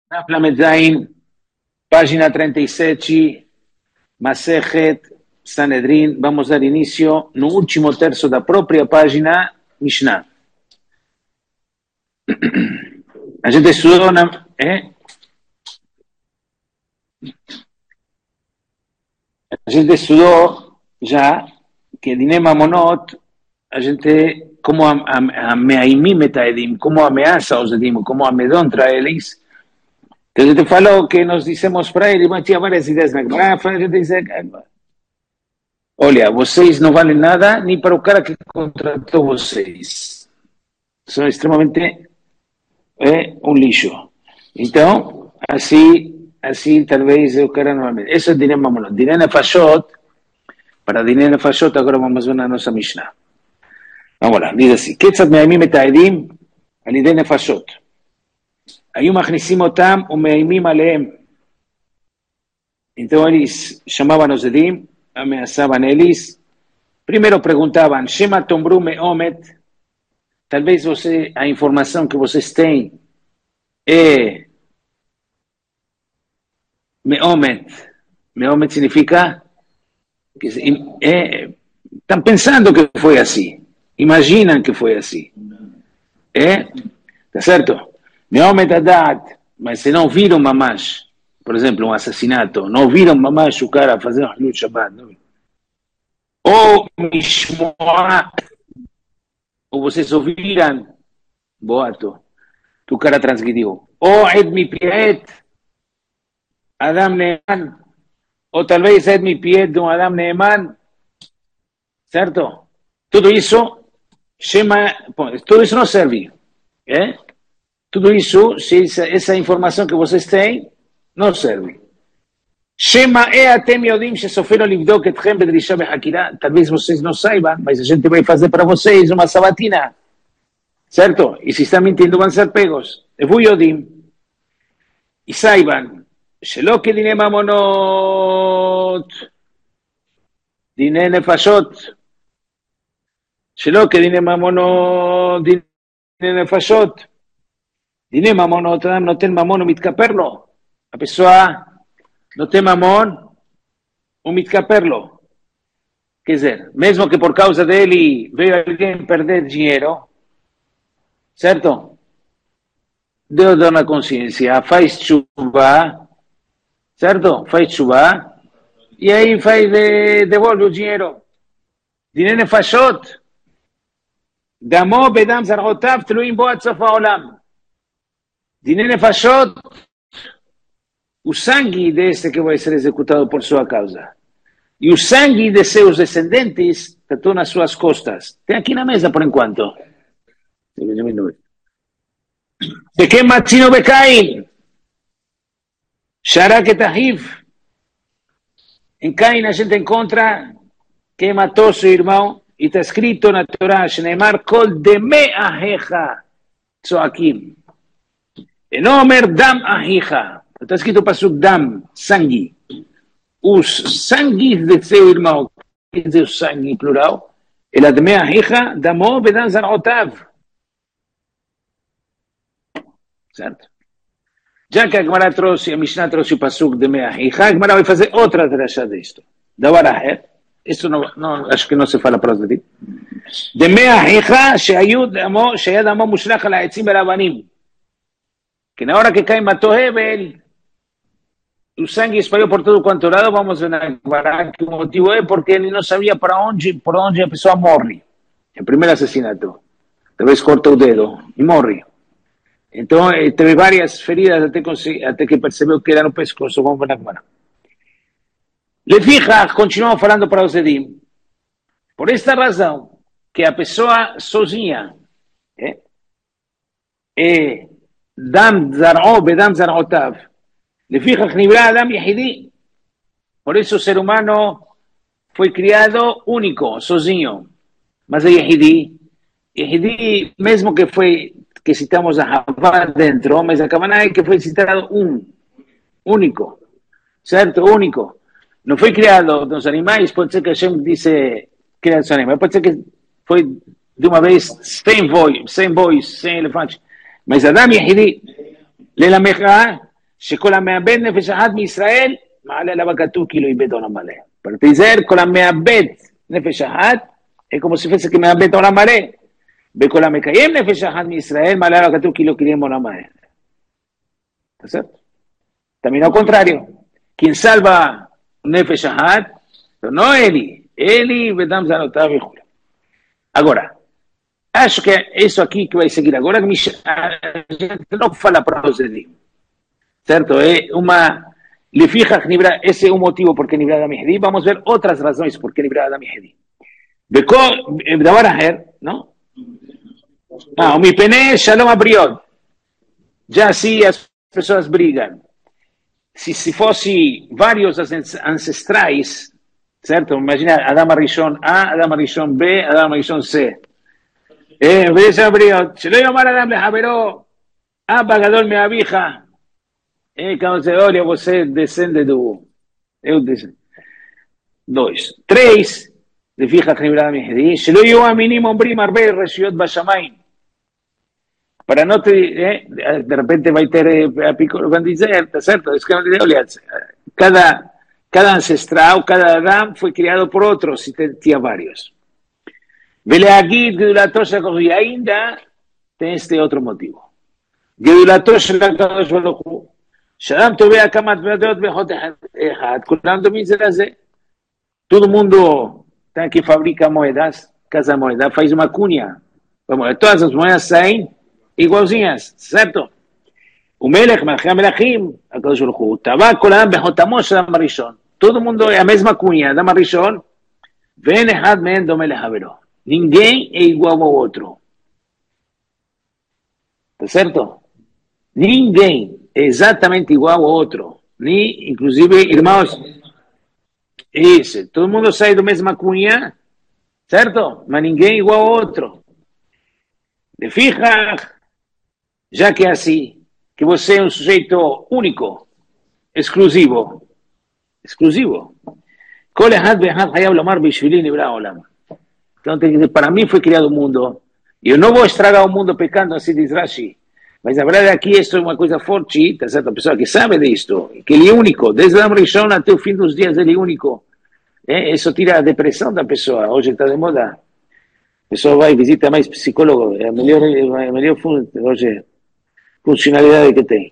Daf Lamed Zayin, página 37, Masejet Sanedrin. Vamos dar início no último terço da própria página Mishnah. A gente estudou A gente estudou já que Dine Mamonot, a gente, como ameaimim et haedim, como ameaça os edim, como amedronta eles. Então a gente falou que nós dissemos para ele, mas tinha várias ideias na Gemara, a gente disse, olha, vocês não valem nada nem para o cara que contratou vocês. São extremamente um lixo. Então, assim talvez o cara não... Isso é Dine Mamonot. Dine Nefashot, para Dine Nefashot, agora vamos ver na nossa Mishnah. Vamos lá, diz assim, Ketzat me'aimim et haedim al yedei nefashot. Aí מכניסים אותם ומאיימים עליהם. Então eles chamavam os edim, ameaçavam eles. Primeiro perguntavam, Shema tombru me'omet. Talvez a informação que vocês têm é me'omet. Me'omet significa que estão pensando que foi assim. Imaginam que foi assim. Tá certo? Me'omet adat, mas se não viram mamash, por exemplo, um assassinato, não viram mamash o cara fazendo Hilul Shabbat, não? Ou mishmoa, ou vocês ouviram boato, que o cara transgrediu. Ou ed mipiet, Adam Neeman, ou talvez ed mipiet de um Adam Neeman, certo? Tudo isso, tudo isso não serve, Tudo isso, se essa informação que vocês têm, não serve. Shema atem yodim shesoferu livdok etchem bedrisha behakira. Talvez vocês não saibam, mas a gente vai fazer para vocês uma sabatina. Certo? E se estão mentindo, vão ser pegos. Evu yodim. E saibam, shelo que dine mamonot, dine nefashot, shelo que dine mamonot, dine nefashot. Dine mamon, não tem mamon, o mitkaperlo. A pessoa não tem mamon, o mitkaperlo. Quer dizer, mesmo que por causa dele veio alguém perder dinheiro, certo? Deus dá na consciência, faz chuva, certo? Faz chuva, e aí devolve o dinheiro. Dine nefashot, damo bedam zarhotav tluim bo ad sof haolam. Dine nefashot, o sangue deste que vai ser executado por sua causa. E o sangue de seus descendentes está nas suas costas. Tem aqui na mesa por enquanto. De que matino becaim? Sharak et ahiv. Em Caim a gente encontra quem matou seu irmão. E está escrito na Torá, Shneimar kol deme ahecha tzoakim. Enomer dam ahija. Está escrito pasuk dam, sangue. Os sangues de seu irmão, quer dizer o sangue plural, ela dame ahija, damo bedam zarotav. Certo? Já que a Gemara trouxe, a Mishnah trouxe o pasuk dame ahija, a Gemara vai fazer outra drasha disto. Davar aher. Isso não, acho que não se fala para os dedos. דמי אחיך שהיה דמו מושלך על העצים ולאבנים. Que na hora que Caim matou Hebel, o sangue espalhou por todo quanto lado. Vamos ver na Gemara que o motivo é porque ele não sabia por onde a pessoa morre. O primeiro assassinato. Talvez corta o dedo e morre. Então, teve várias feridas até que percebeu que era no pescoço. Vamos ver na Gemara. Lefichach, continuam falando para os Edim. Por esta razão, que a pessoa sozinha dam zar'o bedam zar'otav. Lefichach nibra adam yehidi. Por isso o ser humano foi criado único, sozinho. Mas é yehidi. Yehidi, mesmo que citamos a Havá dentro, mas a Kavanah é que foi citado único. Certo? Único. Não foi criado nos animais, pode ser que a gente disse criado nos animais, pode ser que foi de uma vez sem bois, sem elefantes. Mas Adam Yehidi, Lelamecha, שכל המאבד נפש אחת מישראל, מעלה עליו הכתוב כאילו איבד עולם מלא. pero תיזהר, כל המאבד נפש אחת, es como si fuese que מאבד עולם מלא. וכל המקיים נפש אחת מישראל, מעלה עליו הכתוב כאילו קיים עולם מלא. ¿Está cierto? También al contrario, quien salva nefesh ahad, pero no Eli vedam zanotav e jura. Agora, acho que isso aqui que vai seguir agora, a gente não fala para os Edim. Certo? É uma... Esse é um motivo por que Nibra Adam Yehudi. Vamos ver outras razões por que Nibra Adam Yehudi. דבר אחר, não? O mipene shalom abriot. Já assim as pessoas brigam. Se fosse vários ancestrais, certo? Imagina Adam Arishon A, Adam Arishon B, Adam Arishon C. Vez abriot. שלא יאמר אדם לחברו, אבא גדול מאביך. Quando você olha, você descende do... Eu descendo. 2. 3. לפי חכמים לאדם יחידי, שלא יהיו המינים אומרים הרבה רשויות בשמיים. Para no te... de repente va a ter pico, van a decir, ¿cierto? Es que cada ancestral, cada Adam fue criado por otros y tenía varios. ולהגיד גדולתו של הקדוש, y ainda tem este otro motivo. גדולתו של הקדוש ברוך הוא, שאדם תובע כמה דעות באחד אחד, כולם דומים זה לזה. Todo mundo que fabrica moedas, casa moeda, faz uma cunha. Todas as moedas saem igualzinhas, certo? O Melech, Melech HaMelachim, הקדוש ברוך הוא, טבע כל העם בחותמו של אדם הראשון. Todo mundo é a mesma cunha, אדם הראשון, ואין אחד מהם דומה לחברו. Ninguém é igual ao outro. Tá certo? Ninguém é exatamente igual ao outro. Nem, inclusive, irmãos, isso, todo mundo sai da mesma cunha, certo? Mas ninguém é igual ao outro. De fija, já que é assim, que você é um sujeito único, exclusivo. Exclusivo. כל אחד ואחד חייב לומר בשבילי נברא העולם. Então, para mim foi criado o mundo. Eu não vou estragar o mundo pecando, assim diz Rashi. Mas a verdade aqui, isso é uma coisa forte, tá certo? A pessoa que sabe disto, que ele é único, desde a Rishon até o fim dos dias, ele é único. Isso tira a depressão da pessoa. Hoje está de moda. A pessoa vai e visita mais psicólogo. É a melhor hoje, funcionalidade que tem.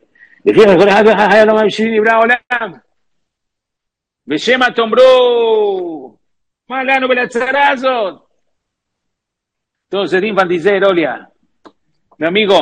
בשם תאמרו, מה לנו ולצרה הזאת? Todos os vão dizer, olha, meu amigo,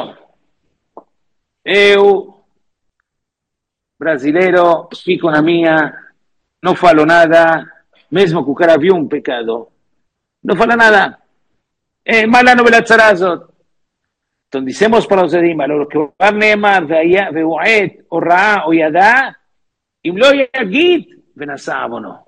eu, brasileiro, fico na minha, não falo nada, mesmo que o cara viu um pecado, não fala nada. Malano belazarazot. Então dizemos para os Edim, lo que o Neemar ve'u'et o ra'a o yada, im lo yagid venasa abono.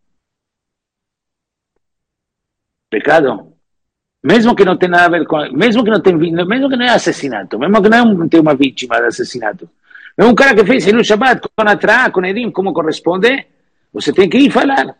Pecado. Mesmo que não tenha nada a ver com, mesmo que não é assassinato, mesmo que não tenha uma vítima de assassinato, é um cara que fez no Shabbat com Atrá, com Edim, como corresponde, você tem que ir falar.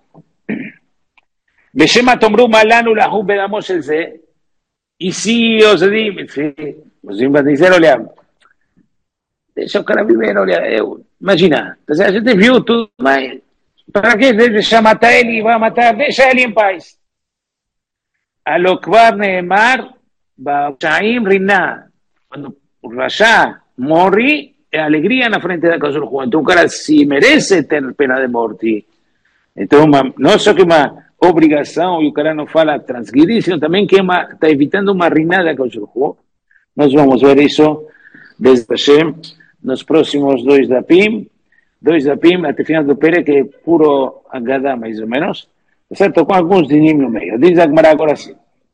בשם תאמרו מה לנו לחוב בדמו של זה, e se os Edim vão dizer, olha, deixa o cara viver, olha, imagina, a gente viu tudo, mas para que deixa matar ele e vai matar, deixa ele em paz. הלא כבר נאמר בפשעים רינה, cuando רשע morre, alegría na frente da casa do juego. Então o cara se merece ter pena de morte. Então não só que uma obrigação e o cara não fala transgredir, sino também que está evitando uma rinada da casa do juego. Nós vamos ver isso desde Hashem nos próximos dois dapim até o final do Pere, que é puro Agadá mais ou menos. Certo? Com alguns dinim no meio. Diz a Gemara agora sim.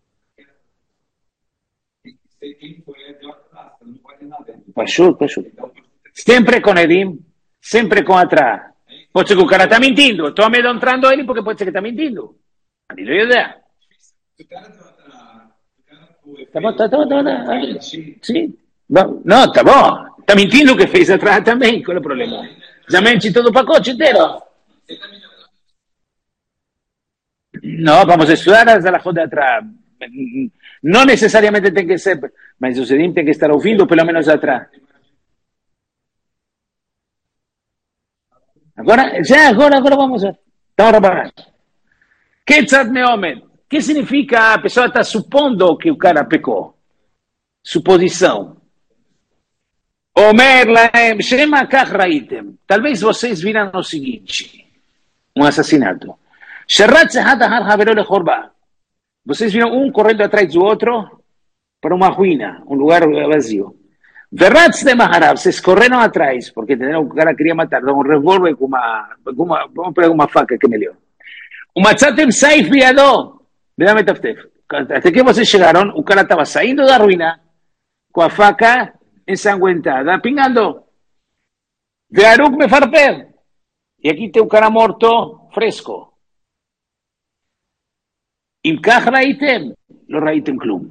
Pachut. Sempre com Edim, sempre com atrás. Pode ser que o cara está mentindo. Estou amedrontando ele porque pode ser que está mentindo. A mim não é ideia. Tá bom. Sim. Não, tá bom. Está mentindo que fez atrás também. Qual é o problema? Já mente todo o pacote inteiro. No, vamos a estudar hasta la joda de atrás. No necesariamente tiene que ser, mas o Edim tem que estar ouvindo pelo menos atrás. Agora vamos a ver. Estamos reparando. Ketzat Meomed. Que significa a pessoa está supondo que o cara pecou? Suposição. Omer laem shema kach raitem. Talvez vocês viram o seguinte, um assassinato. Sherrat zehad ahar havero lechorba. Vocês viram um correndo atrás do outro para uma ruína, um lugar vazio. Verratz de Maharav, vocês correram atrás, porque o cara queria matar, dá um revólver vamos pegar uma faca que é melhor. Umatzatem saif biado. Até que vocês chegaram, o cara estava saindo da ruína com a faca ensanguentada, pingando. Vearuk mefarper. E aqui tem o cara morto, fresco. Im kach raitem, lo raitem klum.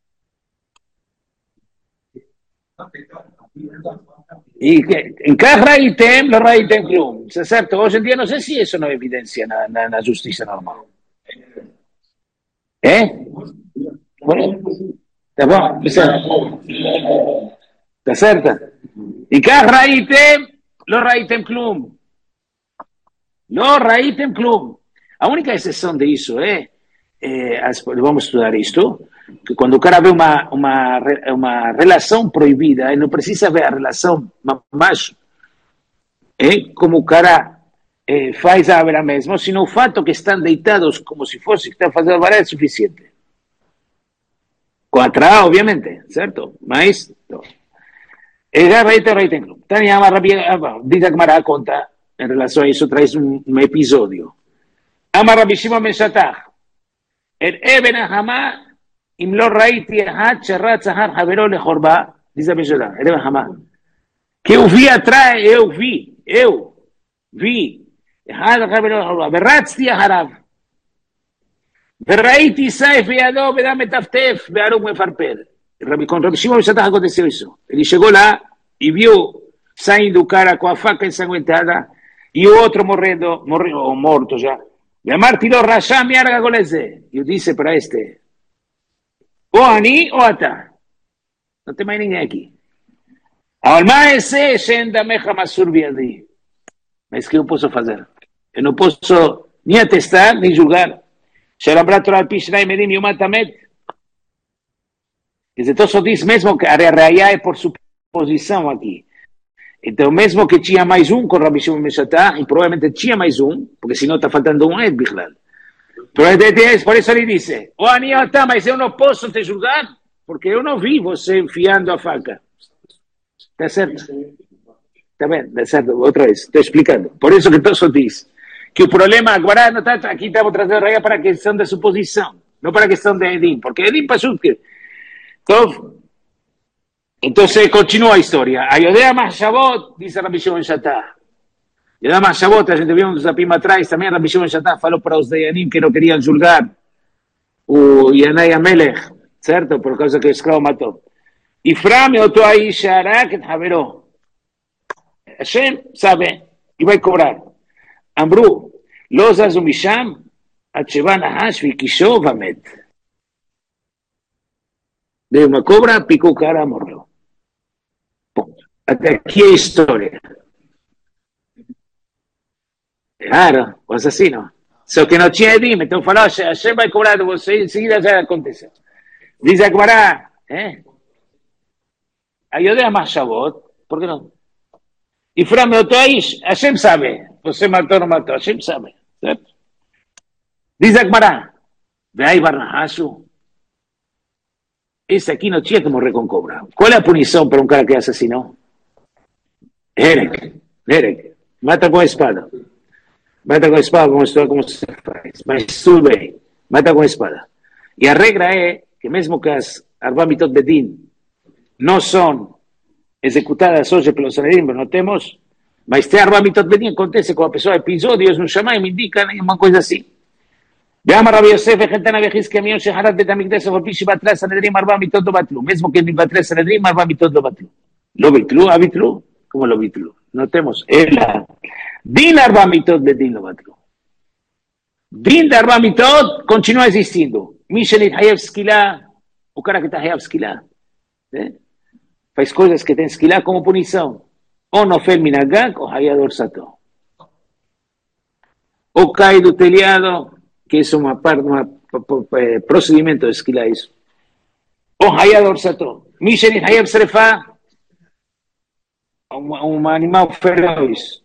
Y en cada raitem, lo raitem club. ¿Es cierto? Hoy en día no sé si eso no es evidencia en la justicia normal. ¿Eh? Bueno, ¿está cierto? Y cada raitem, lo raitem club. Lo raitem club. A única exceção disso vamos estudar isto, que quando o cara vê uma relação proibida, ele não precisa ver a relação mais como o cara faz a ver mesmo, sino o fato que estão deitados como se fosse que estão fazendo a vara é suficiente. Com atrás, obviamente, certo? Mas, diz a Gemara conta, em relação a isso, traz um episódio. Amar Rabbi Shimon ben Shattach, Eben Ahama, אם לא ראיתי אחד שרץ אחר חברו לחורבה, diz a Bejolá, ele vai chamar. Que eu vi atrás, eu vi, אחד חברו לחורבה, ורצתי אחריו, וראיתי סייף בידו, בדם מטפטף, והרוג מפרפר. Com Rabbi Shimon ben Shattach aconteceu isso. Ele chegou lá e viu saindo o cara com a faca ensanguentada e o outro morrendo, ou morto já. E amartilou, rachá, me arga com esse. Eu disse para este, ou ani ou ata. Não tem mais ninguém aqui. אבל מה אעשה שאין דמך מסור בידי? Mas o que eu posso fazer? Eu não posso nem atestar, nem julgar. שלמרה תורה על פי שניים עדים יומת המת. Quer dizer, Tosso diz mesmo que a reaia é por suposição aqui. Então, mesmo que tinha mais um com Rabbi Shimon ben Shattach, e provavelmente tinha mais um, porque senão está faltando um Bichlal. Por isso ele disse, o Aniotá, mas eu não posso te julgar, porque eu não vi você enfiando a faca. Está certo? Está bem, está certo, outra vez, estou explicando. Por isso que Tosso diz que o problema agora não está, aqui estamos trazendo a para a questão da suposição, não para a questão de Edim, porque Edim passou que... Entonces continúa a historia. Ayodea Mahshavot, dice Rabbi Shimon ben Shattach. Ayodea Mahshavot, a gente viu um desafio atrás, também Rabbi Shimon ben Shattach falou para os Dayanim que não queriam julgar o Yanai Amelech, certo? Por causa que o escravo matou. E Frame oto aí Sharak et Haveró. Hashem sabe e vai cobrar. Amru, lo zazu misham, atchevan ahash vikisho vamet. Deu uma cobra, picou o cara, morreu. Ponto. Até aqui é a história. Claro, o assassino. Só que não tinha Edim, então falou, Hashem vai cobrar de você, em seguida já aconteceu. Diz a Gemara, Ayodea Mahshavot, por que não? E Frame Otoish, Hashem sabe, você matou ou não matou, Hashem sabe, certo? Diz a Gemara, Veai Barnahashu, esse aqui não tinha que morrer com cobra. Qual é a punição para um cara que assassinou? Herek. Mata com a espada. Mata com a espada, vamos mostrar como se faz. Mas tudo bem, mata com a espada. E a regra é que mesmo que as Arba Mitot Bedin não são executadas hoje pelos Sanedim, não temos, mas tem Arba Mitot Bedin, acontece com a pessoa, episódios no Shammai me indicam uma coisa assim. ואמר רבי יוסף וחתנה וחזקיה מיום שחרב בית המקדש אף על פי שבטלה סנהדרין 4 מיתות לא בטלו. mesmo que בטלה סנהדרין 4 מיתות לא בטלו. לא ביטלו, ביטלו? כמו לא ביטלו? נותemos. אלא דין 4 מיתות בדין לא בטלו. דין ב4 מיתות continua existindo. מי שנתחייב סקילה, o cara que está חייב סקילה. faz coisas que tem סקילה como punição. ou nofel minagag ou היה דורסתו. o cae do telhado, que es un procedimiento de esquila isso. O hayad orsato. Mishen hayab srefa, un animal feroz,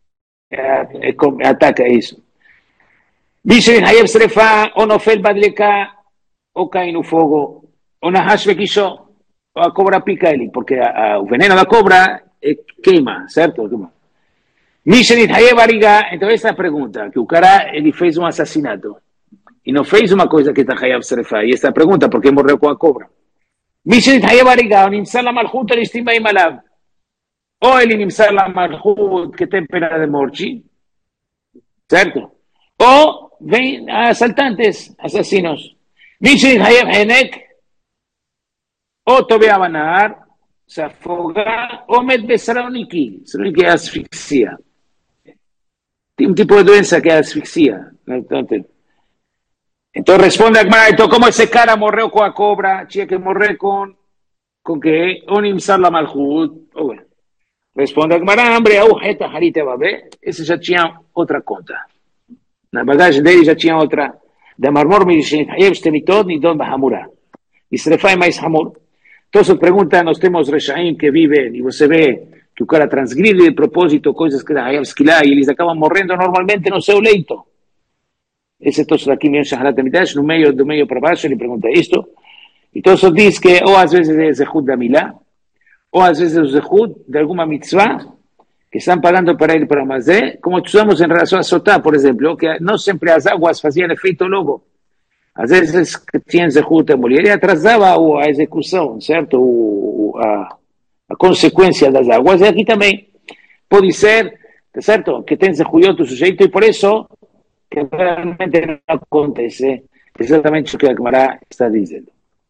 ataca isso. Mishen hayab srefa, o nofel badleka, o cae no fogo, o nahash bequisho, o a cobra pica ele, porque o veneno da cobra queima, certo? Mishen hayab ariga, então essa é a pergunta, que o cara ele fez um assassinato, e não fez uma coisa que está hayab srefa, e essa é a pergunta, por que morreu com a cobra? Mishen hayab ariga, o nimsar la malchut, ele estima imalav, ou ele nimsar la malchut, que tem pena de morte, certo? Ou vem asaltantes, assassinos. Mishen hayab henek, ou tobea banar, se afoga, ou met besaroniqui, que é asfixia. Tem um tipo de doença que é asfixia. Então responde a Gmara, então como esse cara morreu com a cobra, tinha que morrer com que? Onimsar la malchut. Responde a Gmara, hambre, reta harite babé, esse já tinha outra conta. Na bagagem dele já tinha outra. Da marmor me dizem, hayev stemitot nidon bahamura. E srefa é mais hamur. Então se pergunta, nós temos reshaim que vivem, e você vê que o cara transgride de propósito coisas que da hayev skilá, e eles acabam morrendo normalmente no seu leito. Esse tosso daqui, meu shaharat amidash, do meio para baixo, ele pergunta isto. E tosso diz que, ou às vezes é zehut da milá, ou às vezes é o zehut de alguma mitzvah, que estão pagando para ele para Mazé, como usamos em relação a Sotá, por exemplo, que não sempre as águas faziam efeito logo. Às vezes tinha zehut a mulher e atrasava a execução, certo? A consequência das águas, e aqui também pode ser, certo? Que tem zehut o sujeito, e por isso que realmente não acontece exatamente o que a Gemara está dizendo.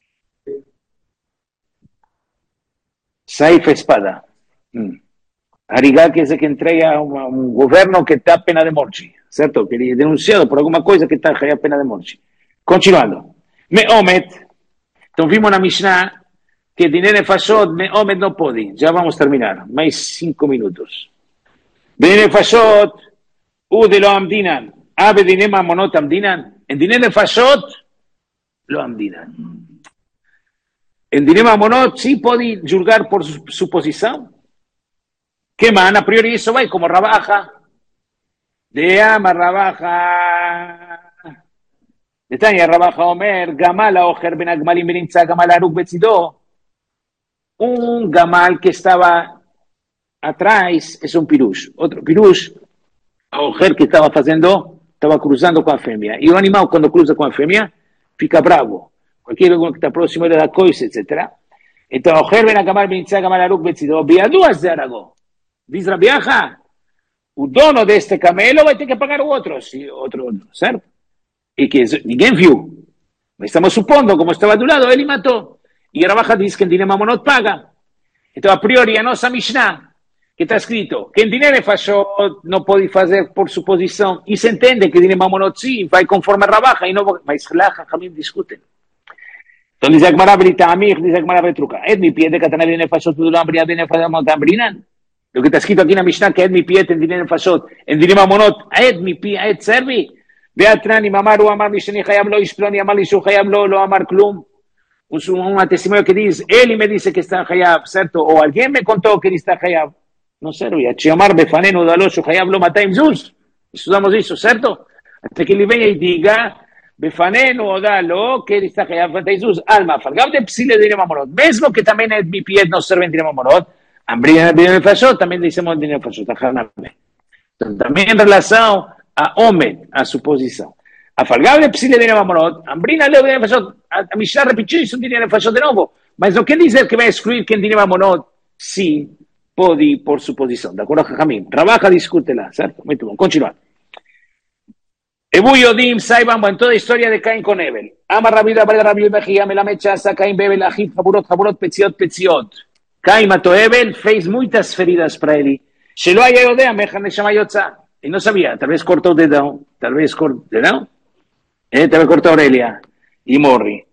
Saif espada. Harigá quer dizer que entrega a um governo que está a pena de morte, certo? Que ele é denunciado por alguma coisa que está a pena de morte. Continuando. Me'omet. Então vimos na Mishnah que dinheiro fashot, me'omet não pode. Já vamos terminar. Mais 5 minutos. Dinheiro fashot, de lo amdinan. Ave dinema monot amdinan. En dinheiro fashot, lo amdinan. En dinema monot sí pode julgar por suposição. ¿Qué man? A priori eso va como Rabaja. De ama Rabaja. De Tania Rabaja Omer. Gamala Ojer Ben Agmalim Benimtza Gamal Aruk Betzido. Un gamal que estaba atrás es un pirush. Otro pirush, Ojer que estaba cruzando con la femia. Y un animal cuando cruza con la femia, fica bravo. Cualquier uno que está próximo de la coisa, etc. Entonces Ojer Ben Agmalim Benimtza Gamal Aruk Betzido. Biaduas de Aragó. Diz Rabiaja, o dono deste camelo vai ter que pagar o outro, certo? E que ninguém viu. Mas estamos supondo, como estava do lado, ele matou. E Rabaja diz que em dinheiro mamonot paga. Então, a priori, a nossa Mishnah, que está escrito, que em dinheiro fashot não pode fazer por suposição, e se entende que dinheiro mamonot sim, vai conforme a Rabaja, e não, mas lá, Jamim discutem. Então, diz a Gemara Brita Amir, diz a Gemara Betruca, mi pie de Katana dinheiro fashot, tudo lá, dinheiro fashot, tambrinan. Lo que está escrito aquí en la Mishnah, que Ed mi piet en dinero fashot, en dinero mamonot, Ed mi piet servi, Beatrani, Mamaru, Amar Mishani, Hayab lo Isploni, Amar Lishu, Hayab lo Amar Klum. Un testimonio que dice, él me dice que está Hayab, ¿cierto? O alguien me contó que está Hayab. No servía. Chiomar Befanenu, Daloshu, Hayab lo Mataim Zuz. Estudiamos eso, ¿cierto? Hasta que le venga y diga, Befanenu o Dalo, que está Hayab, Mataim Zuz, Alma, Falgab de Psile de dinero mamonot. Mismo que también Ed mi piet no sirve en dinero mamonot. Hambrina dinheiro fashot, também dizemos dinheiro fashot. Então, também em relação a homem, a suposição. A falgable psile dinheiro mamonot, hambrina leu dinheiro fashot, a Mishnah repetiu isso dinheiro fashot de novo, mas não quer dizer que vai excluir que em dinheiro mamonot, sim, pode por suposição. De acordo com Jamim? Trabaja, discute lá, certo? Muito bom, continuando. Ebu Yodim, saibam, en toda a história de Caim com Ebel. Ama Rabida, Bada Rabida, Bejia, Melamechaza, Caim, Bebel, Ajit, Jaburot, Petziot. Caim matou Ebel, fez muitas feridas para ele. Shelo haya yodea, mechan neshama yotza. E não sabia, talvez cortou o dedão, talvez cortou a orelha e morre.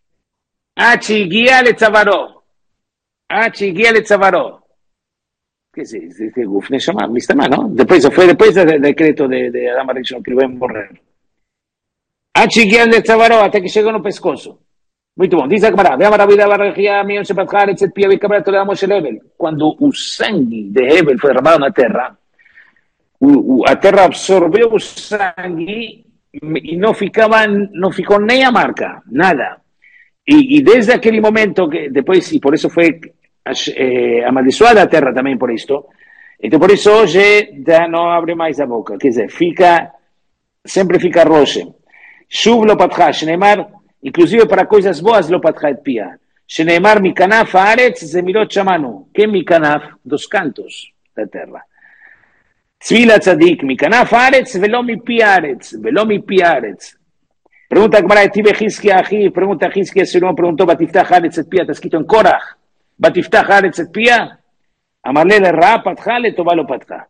Achi guia le tzavaro. que se Guf Neshama, Mistama, ¿no? Después, fue después del decreto de Adam Arishon que lo iban a morrer. Achiquian de Tzavaro, hasta que llegó no pescoso. Muy bien, dice Akmara, veamos la vida barrejía, mío se patjar, etc. Pia, cabra, toda la moche Hebel. Cuando el sangue de Hebel fue derramado en la tierra, la tierra absorbió el sangue y no ficó ni a marca, nada. Y desde aquel momento, que después, y por eso fue amaldiçoada la tierra también por esto, entonces por eso hoy ya no abre más la boca, que es siempre fica roche. Shuv lo patja, Shneimar, inclusive para cosas boas lo patja et pia. Shneimar mi kanaf haaretz zemirot shamanu. ¿Qué mi kanaf? Dos cantos de la tierra. Tzvila tzadik, mi kanaf haaretz velo mi pi haaretz, velo mi pi haaretz. Pregunta Gemara de Tibe Hizkia Aji, pregunta Hizkia, si no preguntó Batiftah haaretz et pia, está escrito en Korach. Batiftah haaretz et pia, amarle le ra patja, le toba lo patja.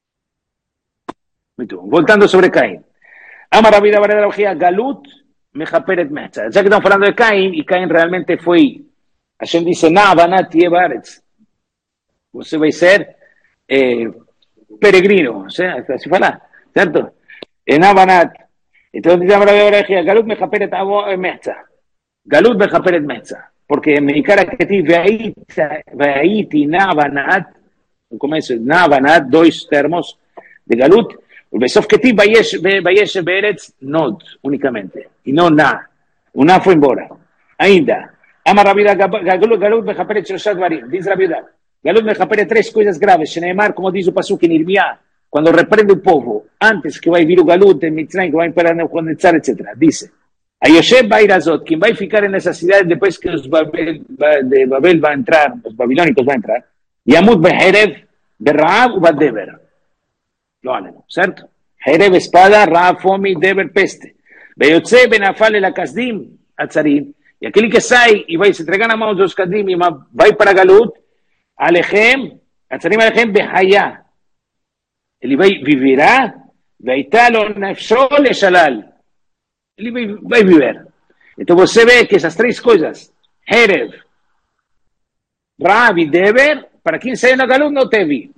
Voltando sobre Caín. Amar Rabbi Dabar de la Ojía, Galut, Mejaperet Mecha. Ya que estamos hablando de Caín, y Caín realmente fue, Hashem dice, Banat Yebaretz. Usted va a ser peregrino, así fala, ¿cierto? Banat. Entonces dice Amar Rabbi Dabar de la Ojía, Galut Mejaperet Mecha. Galut Mejaperet Mecha. Porque en mi cara que ti veiti Banat, como es Banat, dos termos de Galut, בסוף כתיב וישב בארץ נוד únicamente, y no na. Una fue embora. Ainda. Ama Rabbi Galut mejaperet sheloshat dvarim. Dice Rabbi Yehuda. Galut mejaperet tres cosas graves. Shneimar, como dice el pasuk en Irmía, cuando reprende un pueblo, antes que va a vivir un Galut en Mitzrayim, que va a imperar Nebuchadnezzar, etc. Dice, Ayoshev va a ir a Zot, quien va a ficar en esa ciudad después que los de Babel va a entrar, los babilónicos va a entrar, Yamut beherev, berraab u badeber. Lo ánimo, ¿cierto? Jereb espada, Raab fomi, Deber peste. Beyotze benafale la kasdim, atzarim. Y aquel que sai y va y se entregan a manos de los kasdim y va para Galut, alejem, atzarim alejem behaya. Él vivirá, veitalo nefsho le shalal. Él va a vivir. Entonces se ve que esas tres cosas, Jereb, Raab y Deber, para quien se en a Galut no te vi.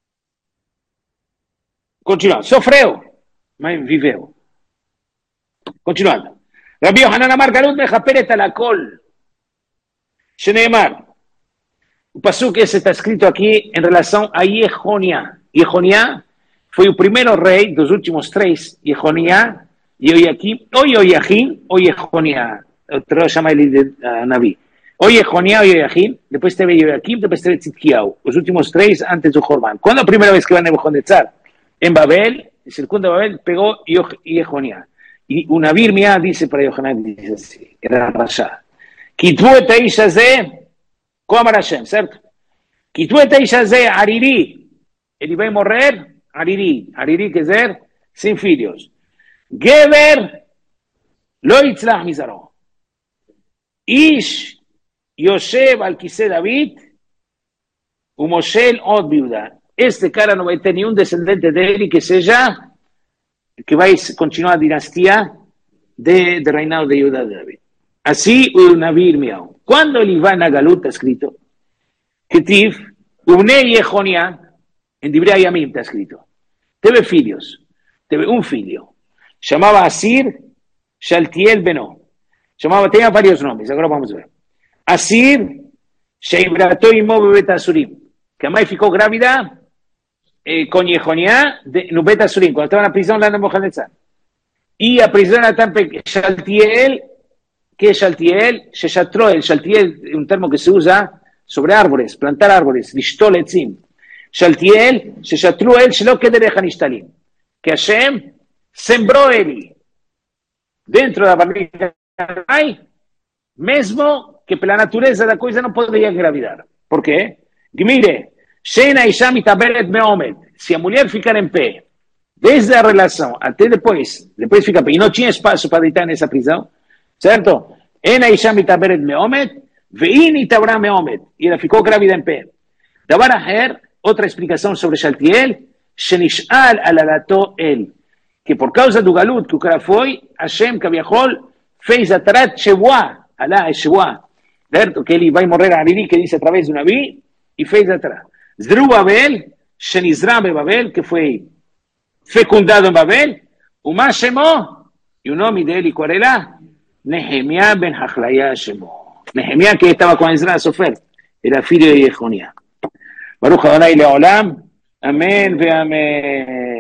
Continuando, sofreu, mas viveu. Continuando. Rabbi Yohanan Amar Galut mejaperet alakol. Shneimar. Un pasuk que está escrito aquí en relación a Yehonia. Yehonia fue el primer rey de los últimos tres. Yehonia, Yoyakim, o Yoyahim, o Yehonia. Otro lo llama el Naví. O Yehonia, o Yoyahim, después te ve Yoyakim, después te ve Tzidkiyahu. Los últimos tres antes de Jorban. ¿Cuándo la primera vez que van a Nebuchadnezzar? En Babel, el circundo de Babel, pegó Yehonia. Y una birmia dice para Yohanan, dice así, era Rasha. Kitvu et haisha ze, como Hashem, ¿cierto? Kitvu et haisha ze, Ariri. Él iba a morir, Ariri. Ariri, que es sin hijos. Geber, lo itzlach mizaro. Ish, Yoshev al Kiseh David, Umoshel od viuda. Este cara no va a tener ni un descendiente de él y que sea, que va a continuar la dinastía de reinado de Judá de David. Así, una Birmiao. Cuando el Iván a Galut está escrito, Ketiv, Ubne Yehonia, en Divrei Yamim está escrito, teve filhos, teve un filho, llamaba Asir, Shaltiel Beno, tenía varios nombres, ahora vamos a ver. Asir, Sheibrato y Mobebet Asurim, que además ficó grávida con Yehonia de Nubet Asurim, cuando estaba en la prisión de Nebuchadnezzar. Y a prisión de Shaltiel, que es Shaltiel, Sheshatroel, Shaltiel, un termo que se usa sobre árboles, plantar árboles, Lishtol Etzim. Shaltiel, Sheshatroel, Shelo Kedereja Nishtalim. Que Hashem sembró Eli dentro de la barriga hay, mesmo que la naturaleza de la cosa no podía engravidar. ¿Por qué? Mire, Shena Isha Mitaberet Meomet, si a mujer ficar en pé, desde la relación hasta después fica en pé, y no tiene espacio para editar en esa prisión, ¿cierto? Ena Isha Mitaberet Meomet, Vein Itabra Meomet, y la ficó grávida en pé. Dabar Aher, otra explicación sobre Shaltiel, Shenishal Aladato El, que por causa de Galut, que cara fue, Hashem Kaviahol, fez Atarat Shewa, Alá Shewa, ¿cierto? Que él va a morir a Ariri, que dice a través de una vi, y fez Atarat. Zerubabel, Shenizra Babel, que fue fecundado en Babel, Umá Shemó, y un nombre de él, ¿y cuál era? Nehemiah ben Hachlaya Shemó. Nehemiah, que estaba con Ezra Sofer, era filho de Jejonía. Baruch Adonai Leolam, amén ve amén.